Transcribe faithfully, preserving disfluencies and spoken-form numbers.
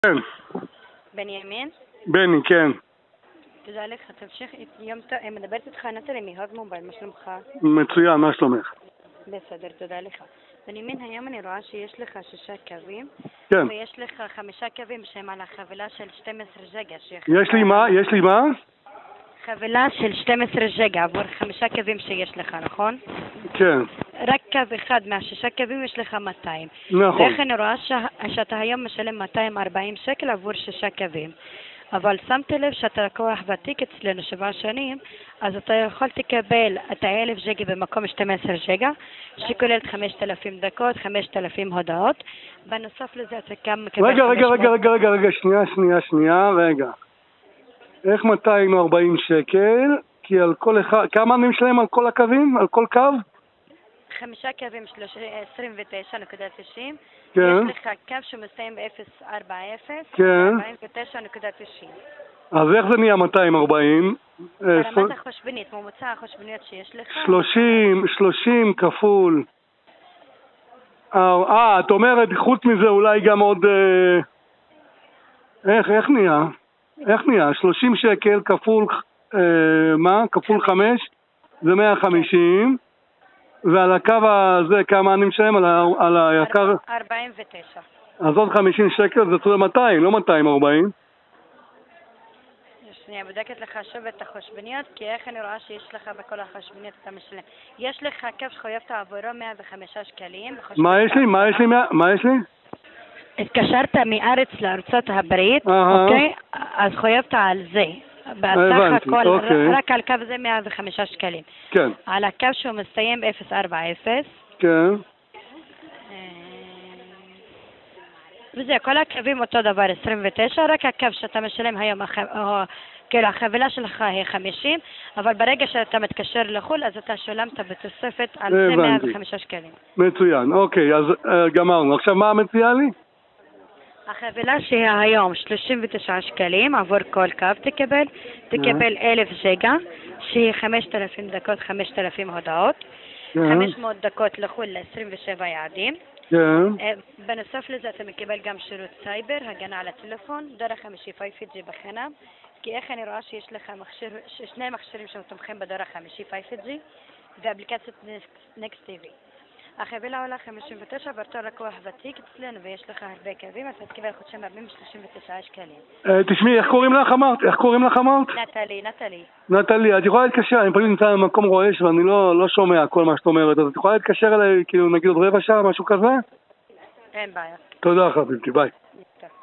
כן. בנימין? בני, כן. תודה לך, תמשיך, יום טוב, מדברת איתך נטלי מהוד מובייל, מה שלומך? מצוין, מה שלומך? בסדר, תודה לך. בנימין, היום אני רואה שיש לך שישה קווים, כן. ויש לך חמישה קווים שהם על החבילה של שתים עשרה ג'יגה. יש לי מה? יש לי מה? חבילה של שתים עשרה ג'יגה עבור חמישה קווים שיש לך, נכון? כן. רק קו אחד מהשישה קווים יש לך מאתיים. נכון. ואיך אני רואה ש... שאתה היום משלם מאתיים וארבעים שקל עבור שישה קווים. אבל שמתי לב שאתה לקוח ותיק אצלנו שבע שנים, אז אתה יכול לקבל את האלף ג'יגה במקום שתים עשרה ג'יגה, שכוללת חמשת אלפים דקות, חמשת אלפים הודעות. בנוסף לזה אתה גם מקבל... רגע, רגע, רגע, רגע, רגע, רגע, שנייה, שנייה, שנייה, רגע. איך מאתיים וארבעים שקל? כי על כל אחד... כמה אני משלם על כל הקווים? על כל קו? חמישה קווים עשרים ותשע נקודה תשעים. כן. יש לך קו שמסיים ב-אפס ארבע אפס. כן. ארבעים ותשע נקודה תשעים. אז איך זה נהיה מאתיים וארבעים? ברמת החושבנית, ממוצע החושבניות שיש לך? שלושים, שלושים כפול. אה, את אומרת, חוץ מזה אולי גם עוד... איך, איך נהיה? איך נהיה? שלושים שקל כפול... מה? כפול חמש? זה מאה וחמישים. ועל הקו הזה כמה אני משלם? על היקר... ארבעים ותשע. אז עוד חמישים שקל זה צורה מאתיים, לא מאתיים וארבעים. שנייה, בודקת לך שוב את החושבניות, כי איך אני רואה שיש לך בכל החושבניות אתה משלם. יש לך קו שחויבת עבורו מאה וחמישה שקלים. מה יש לי? מה יש לי? מה יש לי? התקשרת מארץ לארצות הברית, אוקיי? אז חויבת על זה. בסך הכל, רק על קו זה מאה וחמישה שקלים. כן. על הקו שהוא מסתיים ב-אפס ארבע אפס. כן. וזה, כל הקווים אותו דבר, עשרים ותשע, רק הקו שאתה משלם היום, כאילו החבילה שלך היא חמישים, אבל ברגע שאתה מתקשר לחול, אז אתה שולמת בתוספת על זה מאה וחמישה שקלים. מצוין, אוקיי, אז גמרנו. עכשיו מה מציעה לי? החבילה שהיא היום שלושים ותשעה שקלים עבור כל קו תקבל, תקבל אלף ג'יגה, שהיא חמשת אלפים דקות, חמשת אלפים הודעות, חמש מאות דקות לחול ל-עשרים ושבע יעדים. בנוסף לזה אתה מקבל גם שירות סייבר, הגנה על הטלפון, דור החמישי פייב ג'י בחינם, כי איך אני רואה שיש לך מכשיר, שני מכשירים שתומכים בדור החמישי פייב ג'י ואפליקציית נקסט טי וי. החבילה עולה חמישים ותשע, בתור לקוח ותיק אצלנו ויש לך הרבה קווים, אז תקבל חודשיים רבים ב-שלושים ותשעה שקלים. תשמעי, איך קוראים לך אמרת? איך קוראים לך אמרת? נטלי, נטלי. נטלי, את יכולה להתקשר, אני פשוט נמצא במקום רועש ואני לא שומע כל מה שאת אומרת, אז את יכולה להתקשר אליי, כאילו נגיד עוד רבע שעה, משהו כזה? אין בעיה. תודה חביבתי, ביי.